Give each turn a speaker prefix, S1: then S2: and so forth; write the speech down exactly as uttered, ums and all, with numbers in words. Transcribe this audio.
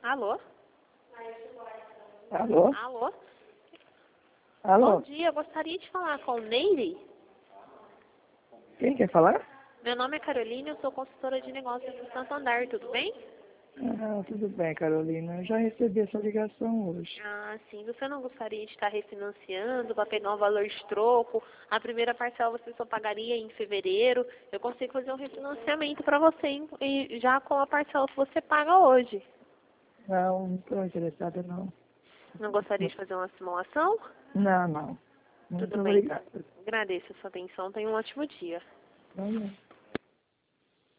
S1: Alô?
S2: Alô?
S1: Alô?
S2: Alô?
S1: Bom dia, eu gostaria de falar com o Neire.
S2: Quem quer falar?
S1: Meu nome é Carolina, eu sou consultora de negócios do Santander, tudo bem?
S2: Ah, tudo bem, Carolina. Eu já recebi essa ligação hoje.
S1: Ah, sim. Você não gostaria de estar refinanciando para pegar um valor de troco? A primeira parcela você só pagaria em fevereiro. Eu consigo fazer um refinanciamento para você em- e já com a parcela que você paga hoje.
S2: Não, não estou interessada, não.
S1: Não gostaria de fazer uma simulação?
S2: Não, não. Muito
S1: Tudo bem.
S2: obrigada.
S1: Agradeço a sua atenção. Tenha um ótimo dia.
S2: Tá bom.